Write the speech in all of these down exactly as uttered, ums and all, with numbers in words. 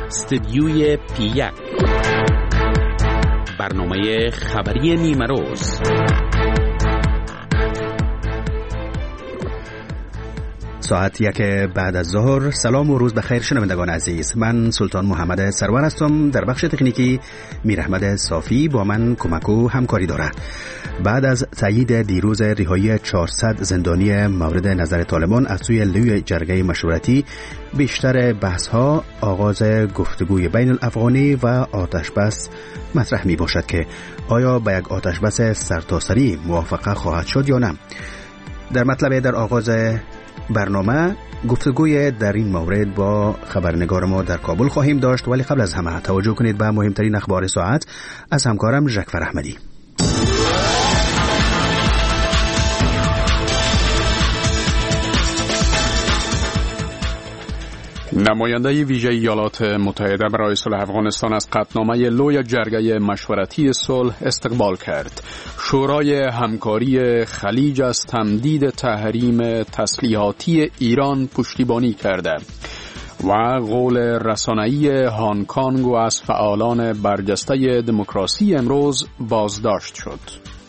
استدیوی پی یک، برنامه خبری نیمه روز. ساعت یک بعد از ظهر. سلام و روز بخیر شنوندگان عزیز. من سلطان محمد سرور هستم. در بخش تکنیکی میر احمد صافی با من کمک و همکاری داره. بعد از تایید دیروز رهایی چهارصد زندانی مورد نظر طالبان از سوی لوی جرگه مشورتی، بیشتر بحث ها آغاز گفتگوی بین الافغانی و آتش بس مطرح می باشد که آیا به یک آتش بس سرتاسری موافقه خواهد شد یا نه. در مطلب در آغاز برنامه گفتگوی در این مورد با خبرنگار ما در کابل خواهیم داشت، ولی قبل از همه توجه کنید به مهمترین اخبار ساعت از همکارم ژکفر احمدی. نماینده ویژه ایالات متحده برای صلح افغانستان از قطعنامه لوی جرگه مشورتی صلح استقبال کرد. شورای همکاری خلیج از تمدید تحریم تسلیحاتی ایران پشتیبانی کرده و قول رسانه‌ای هانگ کنگ از فعالان برجسته دموکراسی امروز بازداشت شد.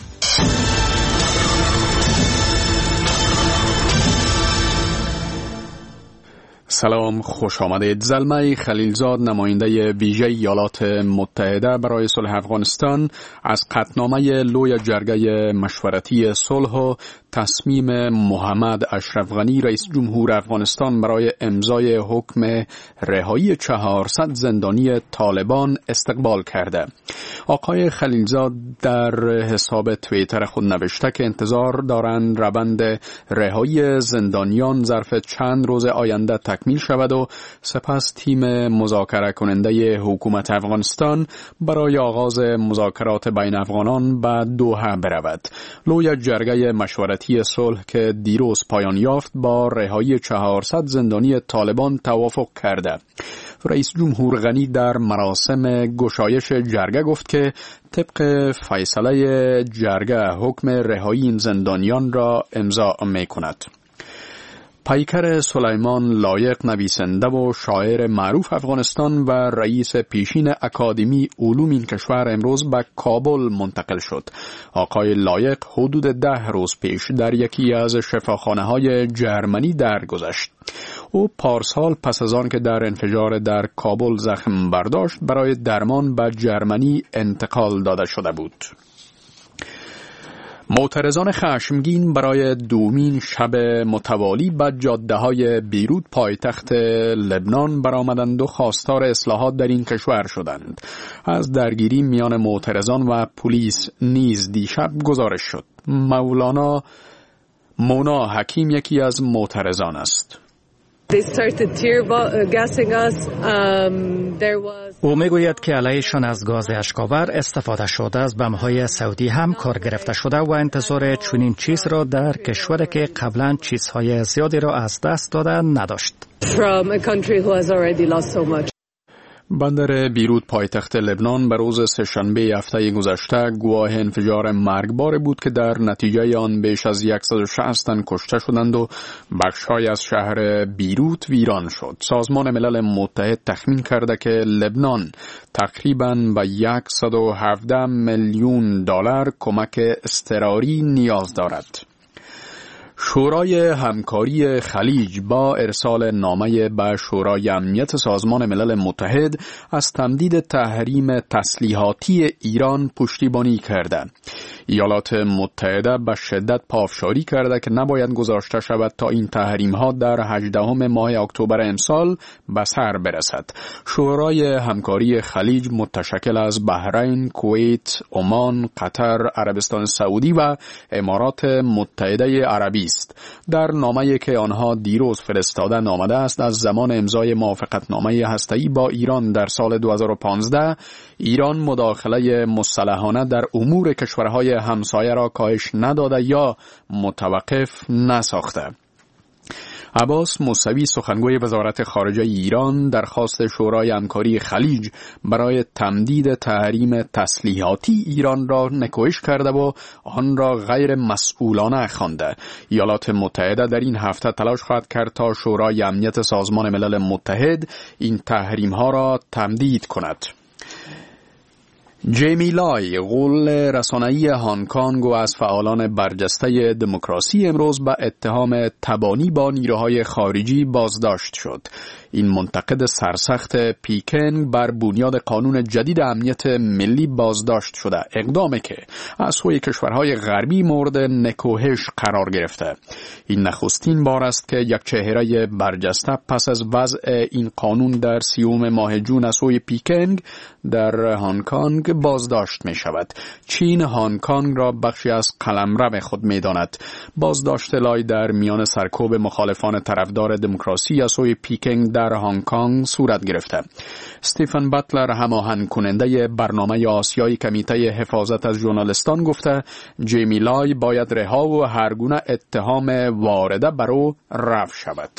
سلام، خوش آمدید. زلمه خلیلزاد، نماینده ویژه ایالات متحده برای صلح افغانستان، از قطعنامه لوی جرگه مشورتی صلح و تصمیم محمد اشرف غنی رئیس جمهور افغانستان برای امضای حکم رهایی چهارصد زندانی طالبان استقبال کرده. آقای خلیلزاد در حساب توییتر خود نوشته که انتظار دارند روند رهایی زندانیان ظرف چند روز آینده تکمیل شود و سپس تیم مذاکره کننده حکومت افغانستان برای آغاز مذاکرات بین افغانان به دوحه برود. لوی جرگه مشورتی صلح که دیروز پایان یافت با رهایی چهارصد زندانی طالبان توافق کرده. رئیس جمهور غنی در مراسم گشایش جرگه گفت که طبق فیصله جرگه حکم رهایی این زندانیان را امضا می کند. پیکر سلیمان لایق، نویسنده و شاعر معروف افغانستان و رئیس پیشین اکادمی علوم این کشور، امروز به کابل منتقل شد. آقای لایق حدود ده روز پیش در یکی از شفاخانه‌های جرمنی درگذشت. او پارسال پس از آن که در انفجار در کابل زخم برداشت برای درمان به جرمنی انتقال داده شده بود. معترضان خشمگین برای دومین شب متوالی به جاده‌های بیروت پایتخت لبنان برآمدند و خواستار اصلاحات در این کشور شدند. از درگیری میان معترضان و پلیس نیز دیشب گزارش شد. مولانا مونا حکیم یکی از معترضان است. They started tear gassing us. Um, there was... او میگوید که علیهشان از گاز اشک‌آور استفاده شده، از بم‌های سعودی هم کار گرفته شده و انتظار چنین چیز را در کشوری که قبلا چیزهای زیادی را از دست داده نداشت. From a country who has already lost so much. بندر بیروت پایتخت لبنان به روز سه‌شنبه هفته گذشته گواه انفجار مرگبار بود که در نتیجه آن بیش از صد و شصت تن کشته شدند و بخش‌های از شهر بیروت ویران شد. سازمان ملل متحد تخمین کرده که لبنان تقریباً به صد و هفده میلیون دلار کمک اضطراری نیاز دارد. شورای همکاری خلیج با ارسال نامه به شورای امنیت سازمان ملل متحد از تمدید تحریم تسلیحاتی ایران پشتیبانی کرده. ایالات متحده به شدت پافشاری کرده که نباید گذاشته شود تا این تحریم ها در هجدهم ماه اکتبر امسال به سر برسد. شورای همکاری خلیج متشکل از بحرین، کویت، عمان، قطر، عربستان سعودی و امارات متحده عربی است. در نامه‌ای که آنها دیروز فرستادن آمده است از زمان امضای موافقتنامه هسته‌ای با ایران در سال دو هزار و پانزده، ایران مداخله مسلحانه در امور کشورهای همسایه را کاهش نداده یا متوقف نساخته. عباس موسوی سخنگوی وزارت خارجه ایران درخواست شورای همکاری خلیج برای تمدید تحریم تسلیحاتی ایران را نکوهش کرده و آن را غیر مسئولانه خوانده. ایالات متحده در این هفته تلاش خواهد کرد تا شورای امنیت سازمان ملل متحد این تحریم ها را تمدید کند. جیمی لای، غول رسانه‌ای هنگ کنگ و از فعالان برجسته دموکراسی امروز به اتهام تبانی با نیروهای خارجی بازداشت شد. این منتقد سرسخت پیکنگ بر بنیاد قانون جدید امنیت ملی بازداشت شده، اقدامی که از سوی کشورهای غربی مورد نکوهش قرار گرفته. این نخستین بار است که یک چهره برجسته پس از وضع این قانون در سیوم ماه جون از سوی پیکنگ در هنگ کنگ بازداشت می شود. چین هنگ کنگ را بخشی از قلمرو خود می داند. بازداشت لای در میان سرکوب مخالفان طرفدار دموکراسی از سوی پیکنگ در هنگ کنگ صورت گرفته. استیفن باتلر، هماهنگ کننده برنامه آسیایی کمیته حفاظت از ژورنالیستان، گفته جیمی لای باید رها و هر گونه اتهام وارده بر او رفع شود.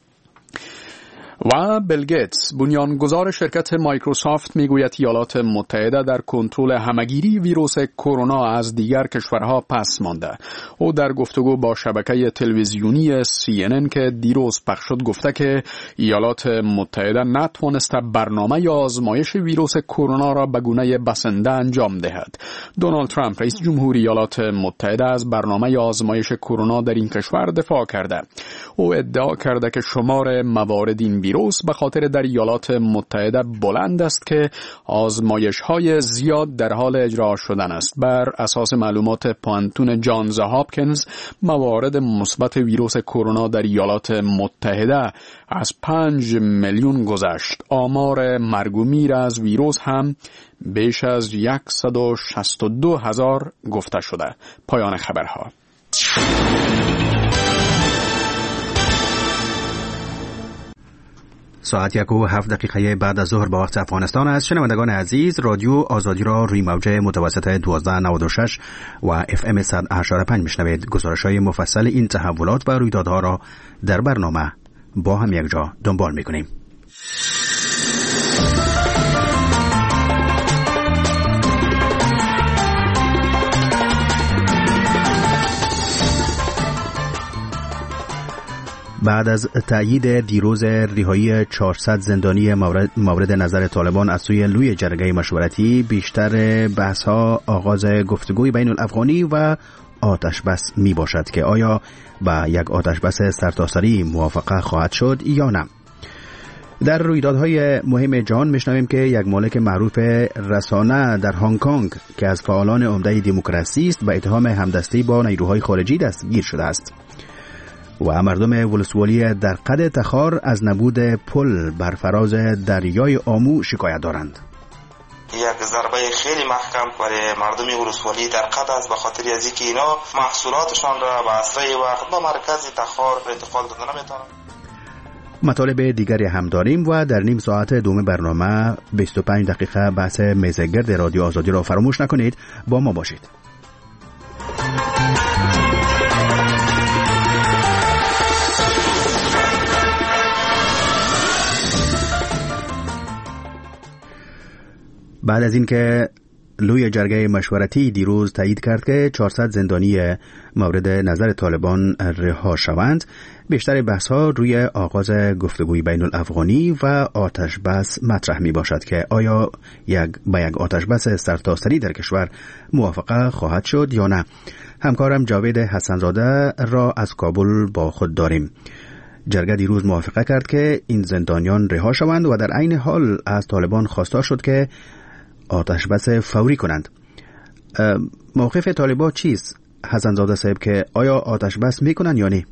و بیل گیتس، بنیانگذار شرکت مایکروسافت، میگوید ایالات متحده در کنترل همگیری ویروس کرونا از دیگر کشورها پس مانده. او در گفتگو با شبکه تلویزیونی سی ان ان که دیروز پخش شد گفته که ایالات متحده نتوانسته برنامه یا آزمایش ویروس کرونا را به گونه بسنده انجام دهد. دونالد ترامپ، رئیس جمهوری ایالات متحده، از برنامه یا آزمایش کرونا در این کشور دفاع کرده. او ادعا کرده که شمار موارد این ویروس به خاطر در ایالات متحده بلند است که آزمایش‌های زیاد در حال اجرا شدن است. بر اساس معلومات پانتون جانز هاپکینز، موارد مثبت ویروس کرونا در ایالات متحده از پنج میلیون گذشت. آمار مرگ و میر از ویروس هم بیش از صد و شصت و دو هزار گفته شده. پایان خبرها. ساعت یک و هفت دقیقه بعد از ظهر با وقت افغانستان است. شنوندگان عزیز، رادیو آزادی را روی موج متوسط دوازده نود و شش و اف ام صد و هشت و پنج میشنوید. گزارش‌های مفصل این تحولات و رویدادها را در برنامه با هم یک جا دنبال می‌کنیم. بعد از تأیید دیروز رهایی چهارصد زندانی مورد, مورد نظر طالبان از سوی لوی جرگه مشورتی، بیشتر بحث‌ها آغاز گفتگوی بین الافغانی و آتش بس می باشد که آیا با یک آتش بس سرتاسری موافقه خواهد شد یا نه. در رویدادهای مهم جهان میشنویم که یک مالک معروف رسانه در هنگ کنگ که از فعالان عمده دموکراسی است به اتهام همدستی با نیروهای خارجی دستگیر شده است و مردم ولسوالی در قد تخار از نبود پل بر فراز دریای آمو شکایت دارند. یک ضربه خیلی محکم برای مردم ولسوالی در قد است، به خاطر از اینکه اینا محصولاتشان را به اسرع وقت به مرکز تخار انتقال دادن نمیتونند. مطالب دیگری هم داریم و در نیم ساعت دوم برنامه بیست و پنج دقیقه بحث میزگرد رادیو آزادی را فراموش نکنید. با ما باشید. بعد از اینکه لوی جرگه مشورتی دیروز تایید کرد که چهارصد زندانی مورد نظر طالبان رها شوند، بیشتر بحث‌ها روی آغاز گفتگوی بین الافغانی و آتش بس مطرح می باشد که آیا یک با یک آتش بس سرتاسری در کشور موافقه خواهد شد یا نه. همکارم جاوید حسنزاده را از کابل با خود داریم. جرگه دیروز موافقه کرد که این زندانیان رها شوند و در عین حال از طالبان خواستار شد که آتش بس فوری کنند. موقف طالبان چیست حسنزاده صاحب، که آیا آتش بس میکنن یا نه؟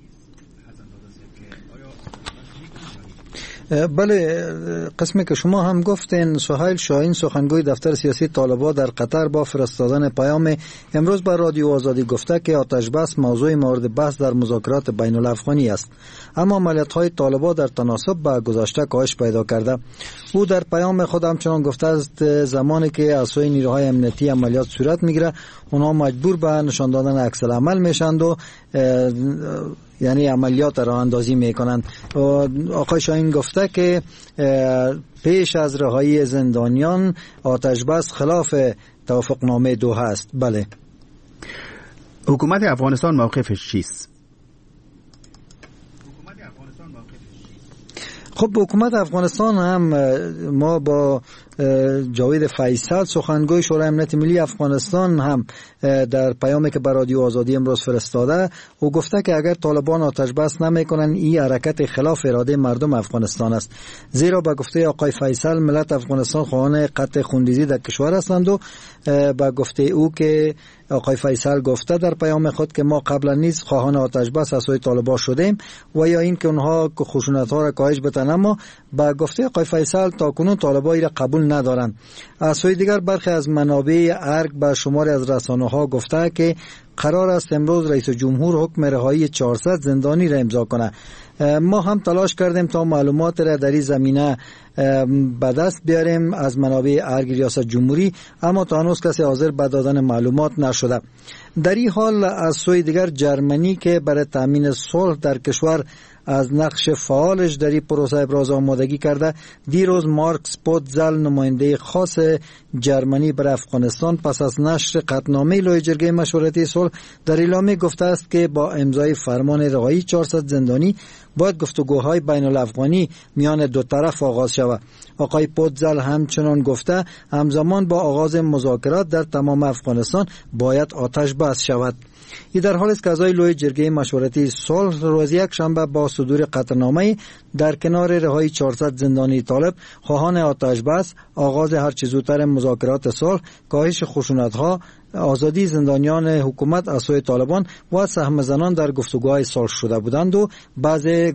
بله، قسمی که شما هم گفتین، سهیل شاهین سخنگوی دفتر سیاسی طالبان در قطر با فرستادن پیام امروز به رادیو آزادی گفته که آتش بس موضوع مورد بحث در مذاکرات بین الافغانی است، اما عملیات‌های طالبان در تناسب با گذشته کاهش پیدا کرده. او در پیام خود همچنان گفته است زمانی که از سوی نیروهای امنیتی عملیات صورت میگیره، اونها مجبور به نشان دادن عکس العمل میشند و یعنی عملیات راه اندازی میکنند. آقای شاهین گفته که پیش از رهایی زندانیان آتش بس خلاف توافقنامه دوحه است. بله. حکومت افغانستان موقفش چیست؟ خب حکومت افغانستان هم، ما با جاوید فیصل سخنگوی شورای امنیت ملی افغانستان هم در پیامی که بر رادیو آزادی امروز فرستاده، او گفته که اگر طالبان آتش بس نمیکنن این حرکت خلاف اراده مردم افغانستان است، زیرا با گفته آقای فیصل ملت افغانستان خواهان قطع خونریزی در کشور هستند و با گفته او که آقای فیصل گفته در پیام خود که ما قبلا نیز خواهان آتش بس از سوی طالبان شدیم و یا این که اونها خشونت ها را کاهش بدن، اما با گفته آقای فیصل تاکنون طالبان را قبول ندارند. از سوی دیگر برخی از منابع ارگ به شماری از رسانه ها گفته که قرار است امروز رئیس جمهور حکم رهایی چهارصد زندانی را امضا کنه. ما هم تلاش کردیم تا معلومات را در این زمینه به دست بیاریم از منابع ارگ ریاست جمهوری، اما تا هنوز کسی حاضر به دادن معلومات نشده. در این حال از سوی دیگر جرمنی که برای تامین صلح در کشور از نقش فعالش در این پروسه ابراز آمادگی کرده، دیروز مارکس پوتزل نماینده خاص جرمنی برای افغانستان پس از نشر قطعنامه لوی جرگه مشورتی صلح در اعلامیه گفته است که با امضای فرمان رهایی چهارصد زندانی باید گفتگوهای بین الافغانی میان دو طرف آغاز شود. آقای پوتزل همچنان گفته همزمان با آغاز مذاکرات در تمام افغانستان باید آتش بس شود. این در حالی است که اعضای لوی جرگه مشورتی صلح روز یک شنبه با صدور قطعنامه در کنار رهایی چهارصد زندانی طالب خواهان آتش بس، آغاز هر چه زودتر مذاکرات صلح، کاهش خشونت‌ها، آزادی زندانیان حکومت از سوی طالبان و سهم زنان در گفتگوهای صلح شده بودند و بعضی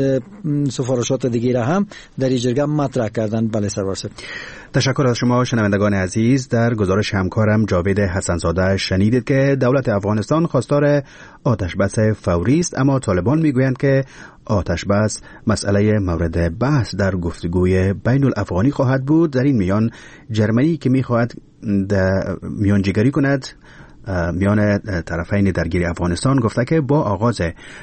سفارشات دیگه را هم در این جرگه مطرح کردند. بله سرور صاحب. تشکر از شما شنوندگان عزیز. در گزارش همکارم جاوید حسنزاده شنیدید که دولت افغانستان خواستار آتش بس فوری است، اما طالبان میگویند که آتش بس مسئله مورد بحث در گفتگوی بین الافغانی خواهد بود. در این میان جرمنی که میخواهد میانجیگری کند میان طرفین درگیر افغانستان گفته که با آغاز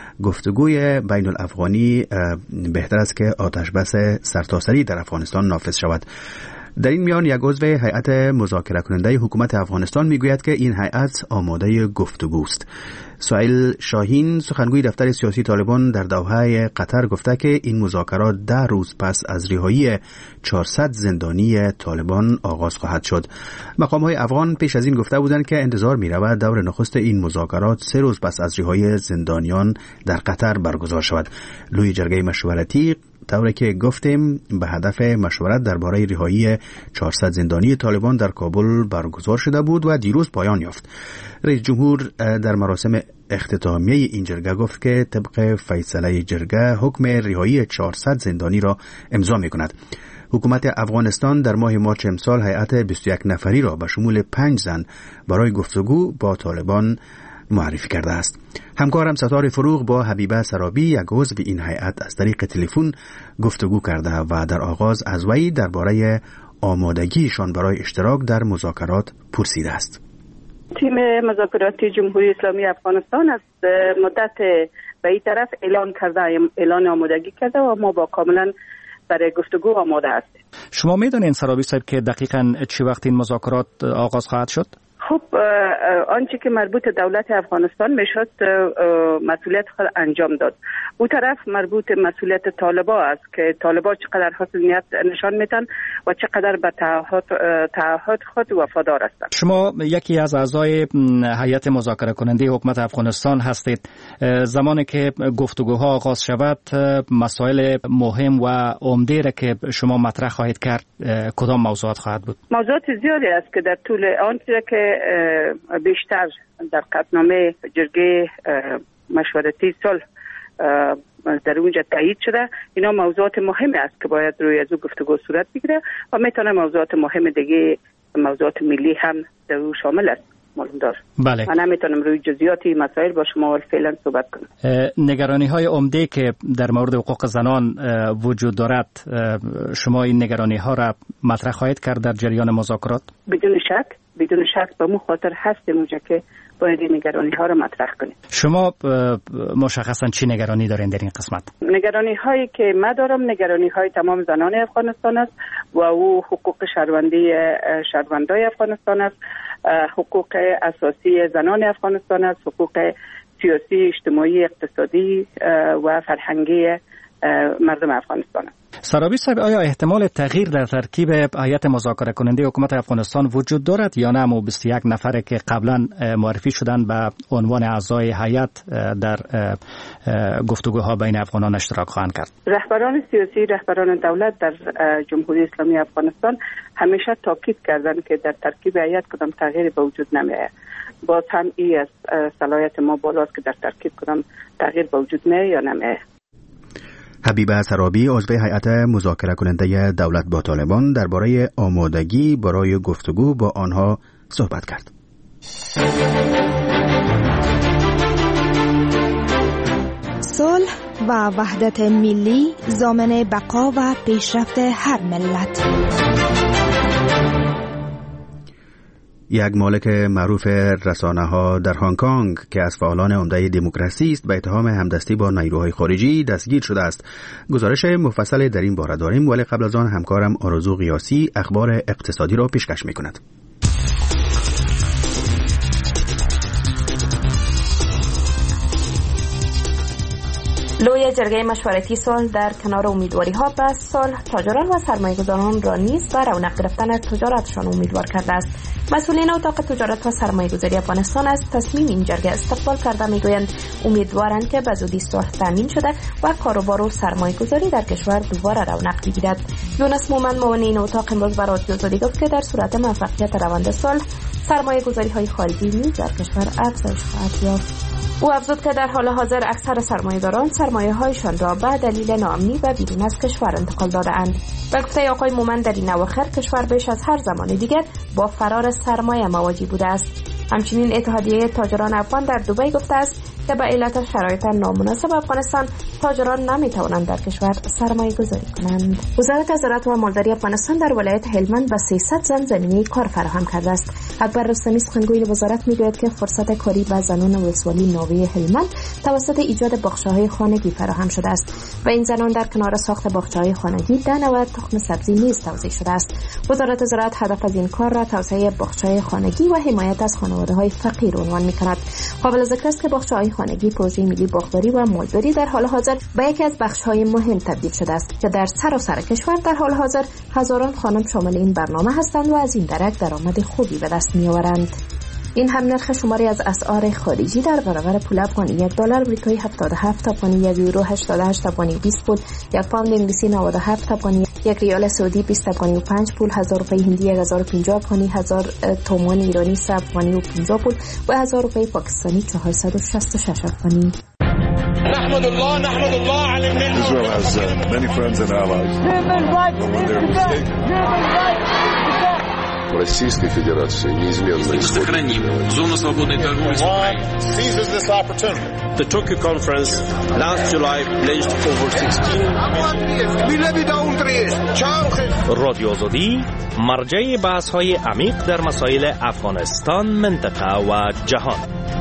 گفتگوی بین الافغانی بهتر است که آتش بس سرتاسری در افغانستان نافذ شود. در این میان یک عضو هیئت مذاکره کننده حکومت افغانستان میگوید که این هیئت آماده گفتگوست. سهیل شاهین سخنگوی دفتر سیاسی طالبان در دوحه قطر گفته که این مذاکرات ده روز پس از رهایی چهارصد زندانی طالبان آغاز خواهد شد. مقام‌های افغان پیش از این گفته بودند که انتظار می‌رود دور نخست این مذاکرات سه روز پس از رهایی زندانیان در قطر برگزار شود. لوی جرگه مشورتی طوری که گفتیم به هدف مشورت درباره رهایی چهارصد زندانی طالبان در کابل برگزار شده بود و دیروز پایان یافت. رئیس جمهور در مراسم اختتامیه این جرگه گفت که طبق فیصله جرگه حکم رهایی چهارصد زندانی را امضا می‌کند. حکومت افغانستان در ماه مارچ امسال هیئت بیست و یک نفری را به شمول پنج زن برای گفتگو با طالبان معرفی کرده است. همکارم ستار فروغ با حبیبه سرابی یک عضو این هیئت از طریق تلفن گفتگو کرده و در آغاز از وی درباره آمادگیشان برای اشتراک در مذاکرات پرسیده است. تیم مذاکراتی جمهوری اسلامی افغانستان از مدت به این طرف اعلان کرده اعلان آمادگی کرده و ما با کاملا برای گفتگو آماده هستیم. شما میدونین سرابی صاحب که دقیقاً چه وقت این مذاکرات آغاز خواهد شد؟ خب آنچه که مربوط دولت افغانستان میشد مسئولیت خود انجام داد. او طرف مربوط مسئولیت طالبا است که طالبا چقدر حسنیت نشان میتن و چقدر به تعهد تعهد خود وفادار هستند. شما یکی از اعضای هیئت مذاکره کننده حکومت افغانستان هستید. زمانی که گفتگوها آغاز شود مسائل مهم و عمده را که شما مطرح خواهید کرد کدام موضوعات خواهد بود؟ موضوعات زیادی است که در طول آنچه که بیشتر در قطعنامه جرگه مشورتی صلح در اونجا تایید شده، اینا موضوعات مهمی است که باید روی از او گفتگو صورت بگیره و میتونه موضوعات مهم دیگه موضوعات ملی هم در او شامل است. بله. من نمیتونم روی جزئیاتی مسائل با شما فعلا صحبت کنم. نگرانی های عمده که در مورد حقوق زنان وجود دارد، شما این نگرانی ها را مطرح خواهید کرد در جریان مذاکرات؟ بدون شک بدون شک به مو خاطر هستیم اونجا که باید این نگرانی ها را مطرح کنیم. شما مشخصا چی نگرانی دارین در این قسمت؟ نگرانی هایی که من دارم نگرانی های تمام زنان افغانستان است و او حقوق شهروندی شهروندای افغانستان است، حقوق اساسی زنان افغانستان است، حقوق سیاسی، اجتماعی، اقتصادی و فرهنگی مردم افغانستان است. سرابی صاحب، آیا احتمال تغییر در ترکیب هیئت مذاکره کننده حکومت افغانستان وجود دارد یا نه؟ اما بیست و یک نفره که قبلا معرفی شدن به عنوان اعضای هیئت در گفتگوها بین افغانان اشتراک خواهند کرد؟ رهبران سیاسی، رهبران دولت در جمهوری اسلامی افغانستان همیشه تاکید کردند که در ترکیب هیئت کدام تغییری به وجود نمیآید. باز هم این از صلاحیت ما بالاست که در ترکیب کدام تغییر به وجود میآید یا نمیآید. حبیبه سرابی، عضو هیئت مذاکره کننده دولت با طالبان، درباره آمادگی برای گفتگو با آنها صحبت کرد. صلح و وحدت ملی ضامن بقا و پیشرفت هر ملت. یک مالک معروف رسانه‌ها در هنگ کنگ که از فعالان عمده دموکراسی است به اتهام همدستی با نیروهای خارجی دستگیر شده است. گزارش مفصل در این باره داریم، ولی قبل از آن همکارم آرزو قیاسی اخبار اقتصادی را پیشکش می‌کند. لوی جرگه مشورتی صلح در کنار امیدواری‌ها به صلح، تاجران و سرمایه‌گذاران را نیز به رونق گرفتن تجارتشان امیدوار کرده است. مسئولین اتاق تجارت و سرمایه‌گذاری افغانستان از تصمیم این جرگه استقبال کرده میگویند امیدوارند که به زودی صلح تامین شده و کاروبار و سرمایه‌گذاری در کشور دوباره رونق بگیرد. یونس مومن، معاون این اتاق، امروز به رادیو آزادی گفت که در صورت موفقیت روند صلح، سرمایه‌گذاری‌های خارجی نیز در کشور افزایش خواهد یافت. او افزود که در حال حاضر اکثر سرمایه‌داران سرمایه‌هایشان را به دلیل ناامنی و بیرون از کشور انتقال داده‌اند. به گفته آقای مومن، در این اواخر کشور بیش از هر زمان دیگر با فرار سرمایه مواجه بوده است. همچنین اتحادیه تاجران افغان در دبی گفته است که به علت شرایط نامناسب افغانستان، تاجران نمی‌توانند در کشور سرمایه گذاری کنند. وزارت زراعت و مالداری افغانستان در ولایت هلمند به سیصد زن زمینه کار فراهم کرده است. اکبر رستمی، سخنگوی وزارت، میگوید که فرصت کاری به زنان ولسوالی نوی هلمند توسط ایجاد باغچه‌های خانگی فراهم شده است و این زنان در کنار ساخت باغچه‌های خانگی ده نوع تخم سبزی نیز توزیع شده است. وزارت زراعت هدف از این کار را توسعه باغچه‌های خانگی و حمایت از خانواده‌های فقیر عنوان می‌کند. قابل ذکر است که باغچه‌های خانگی پروژه ملی باغداری و مالداری در حال حاضر به یکی از بخش‌های مهم تبدیل شده است که در سراسر کشور در حال حاضر هزاران خانم شامل این برنامه هستند و از این درک درآمد خوبی به دست می‌آورند. این هم نرخ شماری از اسعار خارجی در برابر پول افغانی: یک دلار آمریکایی هفتاد و هفت افغانی، یک یورو هشتاد و هشت افغانی و بیست پول، یک پوند انگلیسی نود و هفت افغانی، یک ریال سعودی بیست افغانی و پنج پول، هزار روپیه هندی یک هزار و پنجاه افغانی، هزار تومان ایرانی سه افغانی و پنجاه پول و هزار روپیه پاکستانی چهارصد و شصت و شش افغانی. نحمد الله نحمد الله على النعمة. Israel has uh, many friends and allies. Human rights. Human rights. Российской Федерации неизменно сохраним зону свободной торговли с Украиной. Seizes this opportunity. The Tokyo conference last July pledged over sixteen رادیو آزادی، مرجع بحث‌های عمیق در مسائل افغانستان، منطقه و جهان.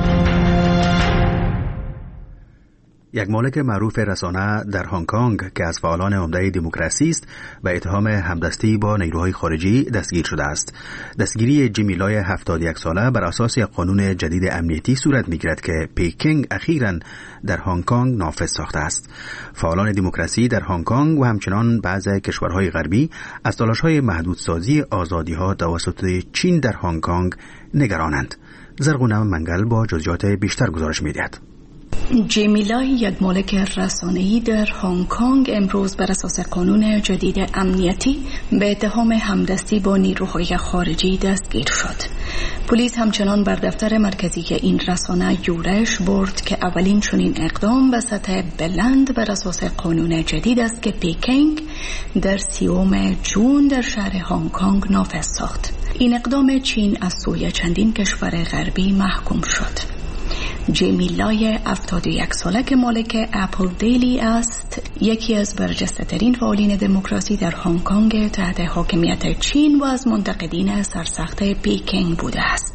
یک مالک معروف رسانه در هنگ کنگ که از فعالان عمده دموکراسی است و اتهام همدستی با نیروهای خارجی دستگیر شده است. دستگیری جیمی لای هفتاد و یک ساله بر اساس یک قانون جدید امنیتی صورت می‌گیرد که پکینگ اخیراً در هنگ کنگ نافذ ساخته است. فعالان دموکراسی در هنگ کنگ و همچنان بعضی کشورهای غربی از تلاش‌های محدودسازی آزادی‌ها توسط چین در هنگ کنگ نگرانند. زرغونه منگل با جزئیات بیشتر گزارش می‌دهد. جیمی لای، یک مالک رسانه‌ای در هنگ کنگ، امروز بر اساس قانون جدید امنیتی به اتهام همدستی با نیروهای خارجی دستگیر شد. پلیس همچنان بر دفتر مرکزی این رسانه یورش برد که اولین چنین اقدام به سطح بلند بر اساس قانون جدید است که پکینگ در سیوم جون در شهر هنگ کنگ نافذ ساخت. این اقدام چین از سوی چندین کشور غربی محکوم شد. جیمی لای هفتاد و یک ساله که مالک اپل دیلی است، یکی از برجسته ترین فعالین دموکراسی در هنگ کنگ تحت حاکمیت چین و از منتقدین سرسخت پکینگ بوده است.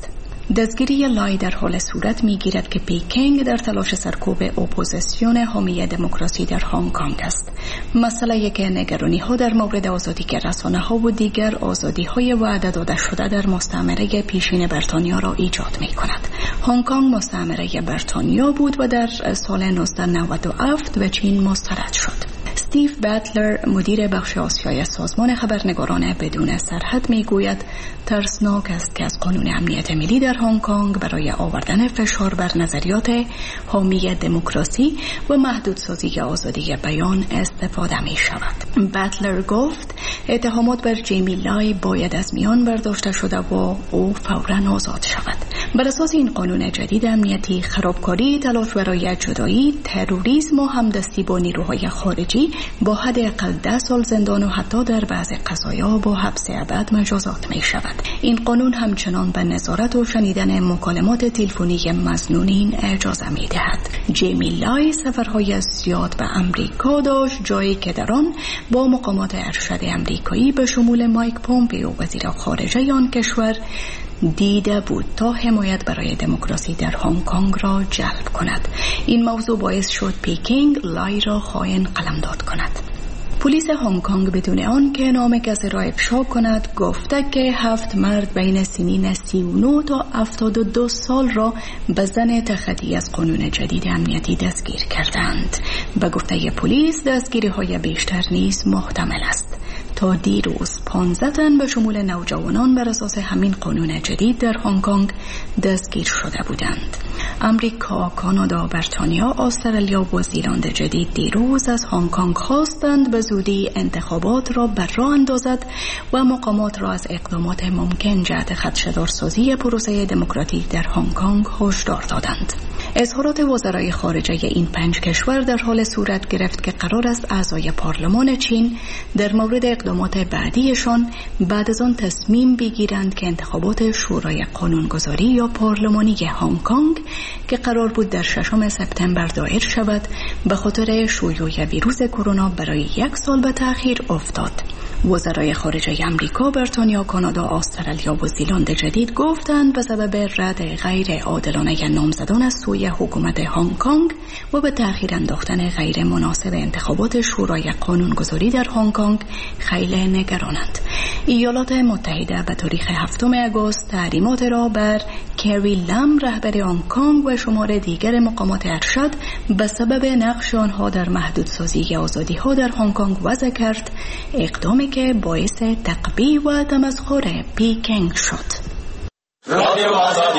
دستگیری لای در حال صورت میگیرد که پیکنگ در تلاش سرکوب اپوزیسیون حامی دموکراسی در هنگ کنگ است. مسئله که نگرانی ها در مورد آزادی رسانه ها و دیگر آزادی های وعده داده شده در مستعمره پیشین بریتانیا را ایجاد می کند. هنگ کنگ مستعمره بریتانیا بود و در سال نوزده نود و هفت به چین مسترد شد. استیو باتلر مدیر بخش آسیای سازمان خبرنگاران بدون سرحد میگوید ترسناک است که از قانون امنیت ملی در هنگ کنگ برای آوردن فشار بر نظریات حامی دموکراسی و محدودسازی آزادی بیان استفاده می شود. باتلر گفت اتهامات بر جیمی لای باید از میان برداشته شده و او فوراً آزاد شود. بر اساس این قانون جدید امنیتی، خرابکاری، تلاش برای جدایی، تروریسم و همدستی با نیروهای خارجی با حداقل ده سال زندان و حتی در بعضی قضایا با حبس ابد مجازات می شود. این قانون همچنان به نظارت و شنیدن مکالمات تلفنی مظنونین اجازه می دهد. جیمی لای سفرهای زیاد به امریکا داشت، جایی که در آن با مقامات ارشد امریکایی به شمول مایک پومپیو وزیر خارجه آن کشور دیده بود تا حمایت برای دموکراسی در هنگ کنگ را جلب کند. این موضوع باعث شد پیکنگ لای را خائن قلمداد کند. پلیس هنگ کنگ بدون آن که نام کسی را افشا کند گفته که هفت مرد بین سنین سی و نه تا هفتاد و دو سال را به زن تخطی از قانون جدید امنیتی دستگیر کردند. به گفته پلیس دستگیری های بیشتر نیز محتمل است. تا دیروز پانزده تن به شمول نوجوانان بر اساس همین قانون جدید در هنگ کنگ دستگیر شده بودند. امریکا، کانادا، بریتانیا، استرالیا و زیلند جدید دیروز از هنگ کنگ خواستند به زودی انتخابات را بر راه اندازد و مقامات را از اقدامات ممکن جهت خدشه‌دارسازی پروسه دموکراتیک در هنگ کنگ هشدار دادند. اظهارات وزرای خارجه این پنج کشور در حال صورت گرفت که قرار است اعضای پارلمان چین در مورد اقدامات بعدیشان بعد از آن تصمیم بگیرند که انتخابات شورای قانونگذاری یا پارلمانی هنگ کنگ که قرار بود در ششم سپتامبر دایر شود به خاطر شیوع ویروس کرونا برای یک سال به تأخیر افتاد. وزرای خارجه امریکا، بریتانیا، کانادا، استرالیا و زیلند جدید گفتند به سبب رد غیر عادلانه نامزدان از سوی حکومت هنگ کنگ و به تأخیر انداختن غیر مناسب انتخابات شورای قانونگذاری در هنگ کنگ خیلی نگرانند. ایالات متحده به تاریخ هفتم آگوست تحریمات را بر کری لم رهبر هنگ کنگ و شمار دیگر مقامات ارشد به سبب نقش آنها در محدودسازی آزادی‌ها در هنگ کنگ وضع کرد، اقدامی که باعث تقبیح و تمسخر پیکنگ شد. رادیو آزادی.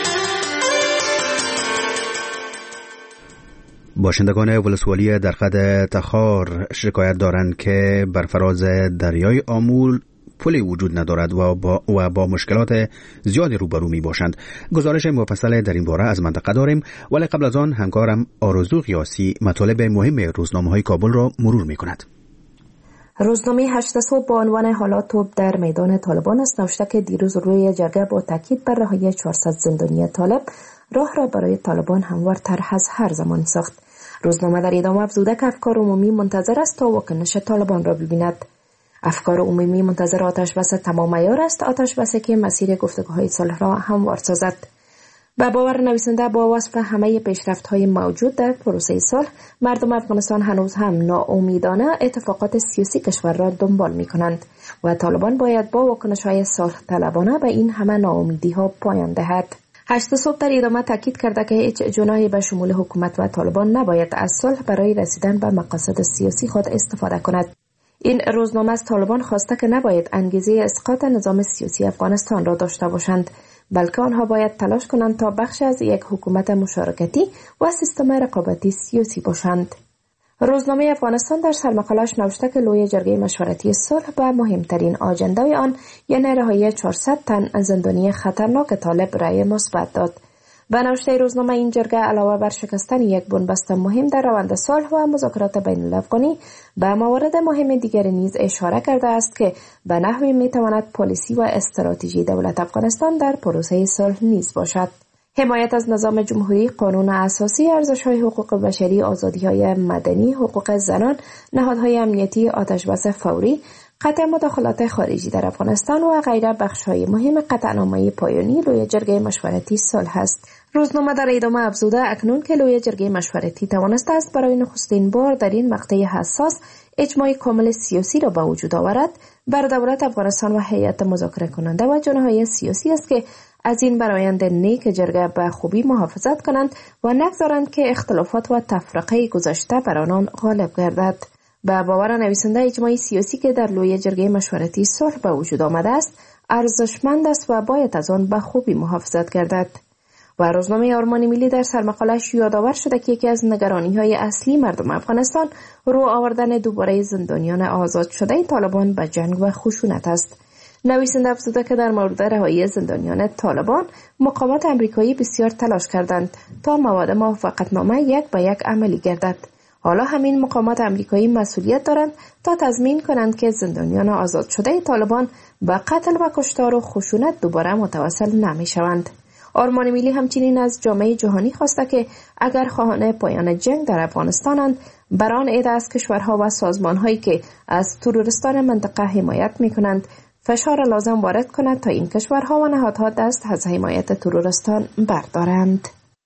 باشندگان ولسوالی درقد تخار شکایت دارند که بر فراز دریای آمول پلی وجود ندارد و با, و با مشکلات زیادی روبرو می باشند. گزارش مفصل در این باره از منطقه داریم، ولی قبل از آن همکارم آرزو قیاسی مطالب مهم روزنامه‌های کابل را مرور می کند. روزنامه هشت صبح با عنوان حالات در میدان طالبان است نوشته که دیروز روی جرگه با تاکید بر رهایی چهارصد زندانی طالب راه را برای طالبان هموارتر از هر زمان ساخت. روزنامه در ادامه افزوده که افکار عمومی منتظر است تا واکنش طالبان را ببیند. افکار عمومی منتظر آتش بس تمام عیار است، آتش بسی که مسیر گفتگوهای صلح را هموار سازد. به باور نویسنده با وصف همه پیشرفت‌های موجود در پروسه صلح، مردم افغانستان هنوز هم ناامیدانه اتفاقات سیاسی کشور را دنبال می‌کنند و طالبان باید با واکنش‌های صلح طلبانه به این همه ناامیدی‌ها پایان دهد. هشت صبح در ادامه تاکید کرده که هیچ جناحی به شمول حکومت و طالبان نباید از صلح برای رسیدن به مقاصد سیاسی خود استفاده کند. این روزنامه از طالبان خواسته که نباید انگیزه اسقاط نظام سیاسی افغانستان را داشته باشند، بلکه آنها باید تلاش کنند تا بخش از یک حکومت مشارکتی و سیستم رقابتی سیاسی باشند. روزنامه افغانستان در سرمقاله‌اش نوشته که لوی جرگه مشورتی صلح به مهمترین آجندای آن یعنی رهایی چهارصد تن زندانی خطرناک طالب رأی مثبت داد. به نوشته روزنامه این جرگه علاوه بر شکستن یک بنبست مهم در روند صلح و مذاکرات بین الافغانی به موارد مهم دیگر نیز اشاره کرده است که به نحوی میتواند پالیسی و استراتژی دولت افغانستان در پروسه صلح نیز باشد. حمایت از نظام جمهوری، قانون اساسی، ارزش‌های حقوق بشری، آزادی‌های مدنی، حقوق زنان، نهادهای امنیتی، آتش‌بس فوری، قطع مداخلات خارجی در افغانستان و غیره بخش‌های مهم قطعنامه پایانی لوی جرگه مشورتی صلح است. روزنامه در ادامه افزوده اکنون که لوی جرگه مشورتی توانسته است برای نخستین بار در این مقطع حساس اجماع کامل سیاسی را به وجود آورد، بر دولت افغانستان و هیئت مذاکره کننده و جناح‌های سیاسی است که از این برآیند نیک جرگه به خوبی محافظت کنند و نگذارند که اختلافات و تفرقه گذشته بر آنان غالب گردد. به باور نویسنده اجماع سیاسی که در لوی جرگه مشورتی صلح به وجود آمده است ارزشمند است و باید از آن به خوبی محافظت گردد. و روزنامه آرمان ملی در سرمقاله‌اش یادآور شده که یکی از نگرانی‌های اصلی مردم افغانستان رو آوردن دوباره زندانیان آزاد شده طالبان به جنگ و خشونت است. نویسنده افزوده که در مورد رهایی زندانیان طالبان مقامات امریکایی بسیار تلاش کردند تا مواد موافقتنامه یک به یک عملی گردد. حالا همین مقامات امریکایی مسئولیت دارند تا تضمین کنند که زندانیان آزاد شده طالبان به قتل و کشتار و خشونت دوباره متوسل نمی شوند. آرمان ملی همچنین از جامعه جهانی خواسته که اگر خواهان پایان جنگ در افغانستانند، بر آن عده از کشورها و سازمان‌هایی که از تروریستان منطقه حمایت می‌کنند فشار لازم وارد کند تا این کشورها و نهادها دست از حمایت تروریستان بردارند.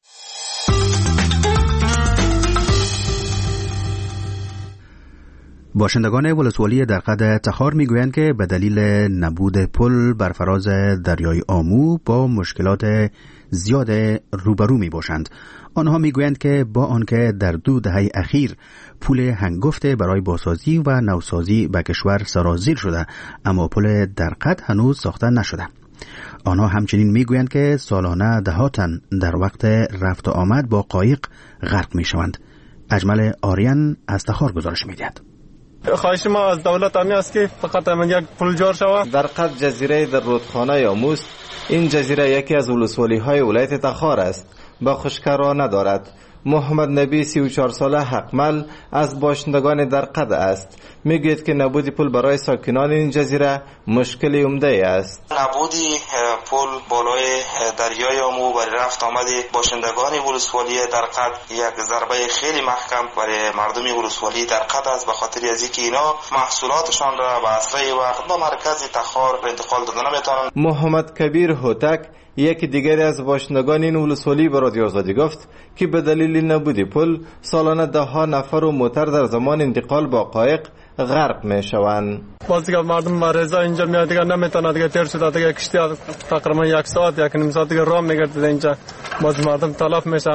باشندگان ولسوالی درقد تخار میگویند که به دلیل نبود پل بر فراز دریای آمو با مشکلات زیاد روبرو می باشند. آنها میگویند که با آنکه در دو دهه اخیر پل هنگفت برای بازسازی و نوسازی به کشور سرازیر شده، اما پل درقد هنوز ساخته نشده. آنها همچنین میگویند که سالانه دهاتن در وقت رفت و آمد با قایق غرق می شوند. اجمل آریان از تخار گزارش میدهد. خواهش ما از دولت همی است که فقط همین یک پل جار شود. درقد جزیره در رودخانه آموست. این جزیره یکی از ولسوالی های ولایت تخار است. با خشکرا ندارد. محمد نبی سی و چهار ساله حقمل از باشندگان درقد است. میگوید که نبودی پل برای ساکنان این جزیره مشکلی عمده است. نبودی پل بالای دریای آمو برای رفت آمد باشندگان ولسوالی درقد یک ضربه خیلی محکم برای مردم ولسوالی درقد است، به خاطر از اینکه اینا محصولاتشان را به اسرع وقت به مرکز تخار انتقال دادن نمیتونن. محمد کبیر هوتک یکی دیگر از باشندگان این ولسوالی به رادیو آزادی گفت که به دلیل نبودی پل سالانه ده ها نفر و موتر در زمان انتقال با قایق غرق می شوند. باز دیگه مردم مریضا اینجا میاد دیگه نمیتونه دیگه تیر شده دیگه کشتی تقریبا یک ساعت یک نیم ساعت دیگه راه میگرده اینجا. باز مردم تلف میشه،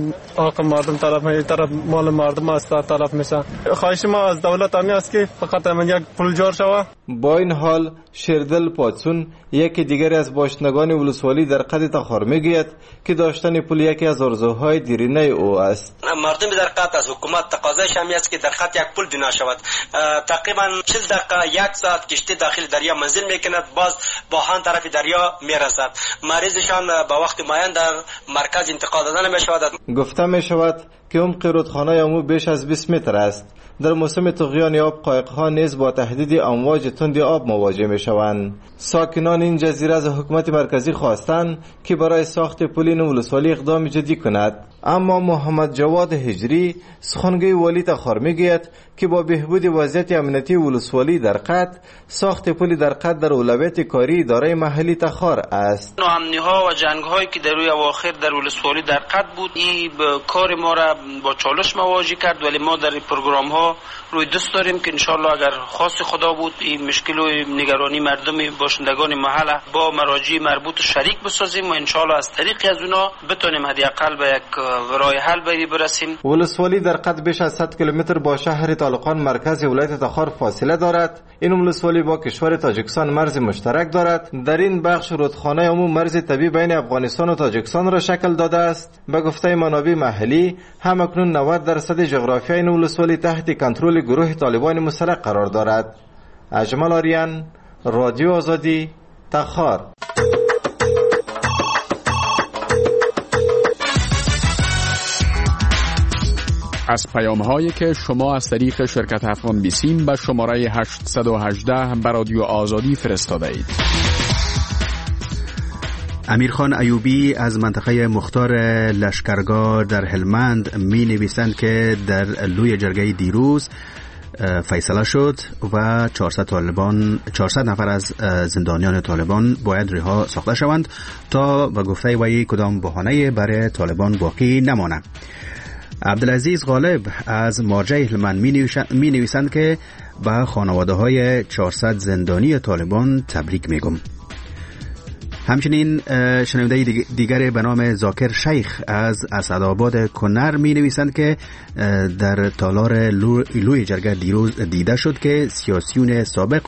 حق مردم تلف میشه، طرف مال مردم است تلف میشه. خواهش ما از دولت همی است که فقط همین یک پل جار شود. با این حال شیردل پاتسون یکی دیگر از باشندگان ولسوالی در قد تخار میگوید که داشتن پل یکی از آرزوهای دیرینه او است. مردم در قد از حکومت تقاضایش همی است که در قد یک پل بنا شود. تقریبا چهل دقیقه یک ساعت کشتی داخل دریا منزل میکند، باز با هان طرف دریا میرسد. مریضشان با وقت معین در مرکز انتقال دادن میشود. گفته میشود که عمق رودخانه آمو بیش از بیست متر است. در موسم طغیان آب قایق‌ها نیز با تهدید امواج تند آب مواجه میشوند. ساکنان این جزیره از حکومت مرکزی خواستند که برای ساخت پل ولسوالی اقدام جدی کند، اما محمد جواد هجری سخنگوی والی تخار میگوید که با بهبود وضعیت امنیتی ولسوالی درقد ساخت پل درقد در اولویت کاری اداره محلی تخار است. ناامنی‌ها و جنگ‌هایی که در روی اواخر در ولسوالی درقد بود این کار ما را با چالش مواجه کرد، ولی ما در پروگرام‌ها روی دست داریم که انشالله اگر خواست خدا بود این مشکل و نگرانی مردم باشندگان محل با مراجع مربوط شریک بسازیم و انشالله از طریق از اونا بتونیم حداقل به یک راه حل بری برسیم. ولسوالی درقد بیش از صد کیلومتر با شهر طالقان مرکز ولایت تخار فاصله دارد. این ولسوالی با کشور تاجیکستان مرز مشترک دارد. در این بخش رودخانه عمو مرز طبیعی بین افغانستان و تاجیکستان را شکل داده است. به گفته منابع محلی همکنون نود درصد جغرافیای این ولسوالی تحت کنترل گروه طالبان مسلح قرار دارد. اجمل آریان، رادیو آزادی، تخار. از پیام هایی که شما از طریق شرکت افغان بیسیم به شماره هشت یک هشت به رادیو آزادی فرستاده اید. امیرخان ایوبی از منطقه مختار لشکرگاه در هلمند می نویسند که در لوی جرگه دیروز فیصله شد و چهارصد طالبان چهارصد نفر از زندانیان طالبان باید رها ساخته شوند تا به گفته وی کدام بهانه برای طالبان باقی نماند. عبدالعزیز غالب از مرجع هلمند می نویسند که به خانواده های چهارصد زندانی طالبان تبریک میگم. همچنین شنونده دیگر به نام زاکر شیخ از اسدآباد کنر می نویسند که در تالار لوی جرگه دیروز دیده شد که سیاسیون سابق